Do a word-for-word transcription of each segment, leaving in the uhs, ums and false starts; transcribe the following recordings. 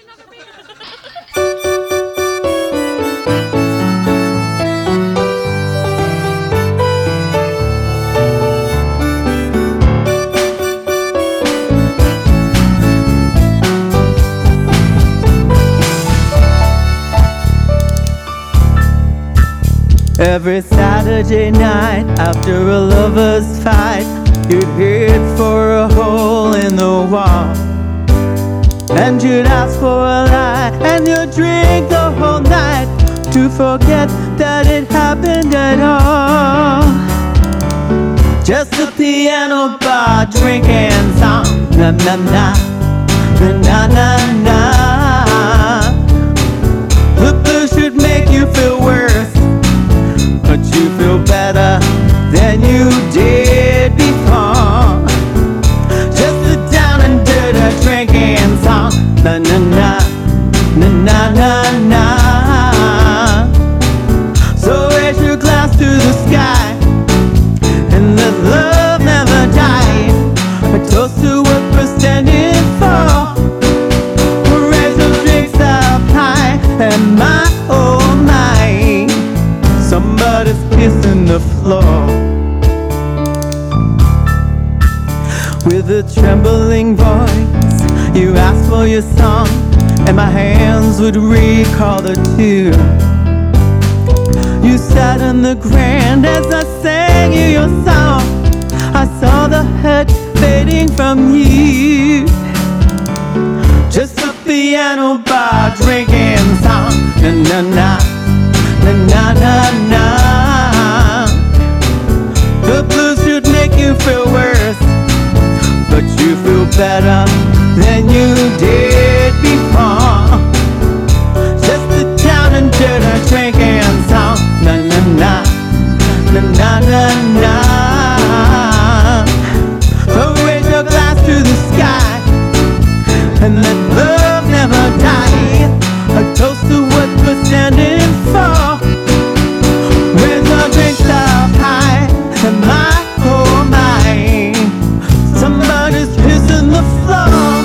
Every Saturday night after a lover's fight, you'd head for a hole in the wall, and you'd ask for a lie, and you'd drink the whole night to forget that it happened at all. Just a piano bar drinking song, na na na, na na na. The blues should make you feel worse, but you feel better than you did before. Just sit down and do the drinking song, na na na, na na na na. So raise your glass to the sky and let love never die. A toast to what we're standing for. We'll raise those drinks up high, and my oh my, somebody's kissing the floor. With a trembling voice, you asked for your song, and my hands would recall the tune. You sat on the ground as I sang you your song. I saw the hurt fading from you. Just a piano bar drinking song, na na na, na na na na. The blues should make you feel worse, but you feel better than you did before. Just sit down and do the drinking song, na na na, na na na na. So raise your glass to the sky and let love never die. A toast to what we're standing for. Raise our drinks up high, and my oh my, somebody's kissing the floor.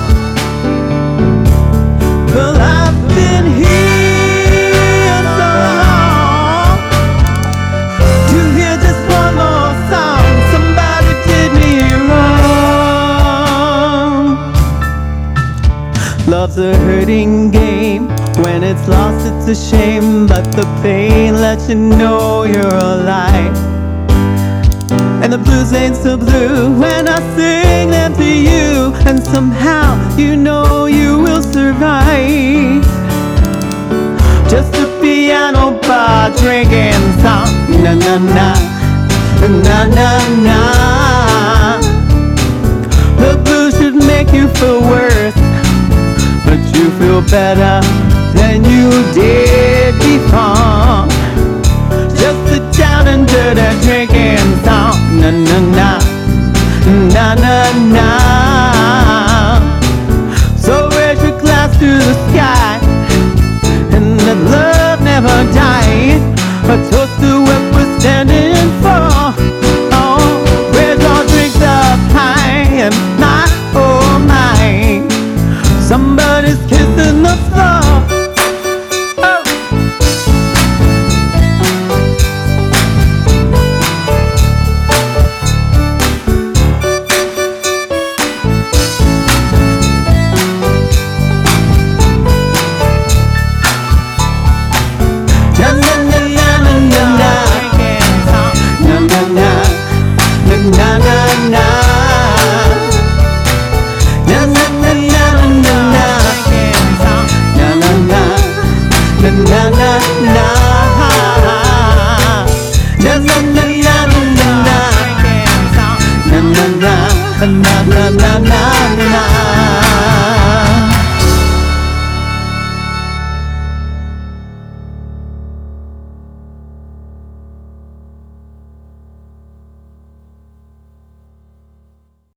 Well, I've been here so long to hear just one more song. Somebody did me wrong. Love's a hurting game. When it's lost, it's a shame, but the pain lets you know you're alive. And the blues ain't so blue when I sing them to you, and somehow you know you will survive. Just a piano bar drinking song, na na na, na na na. The blues should make you feel worse, but you feel better than you did before. Just sit down and do the drinking song, na na na, na na na. So raise your glass to the sky and let love never die. A toast to what we're standing for. Oh, raise our drinks up high, and my oh my, somebody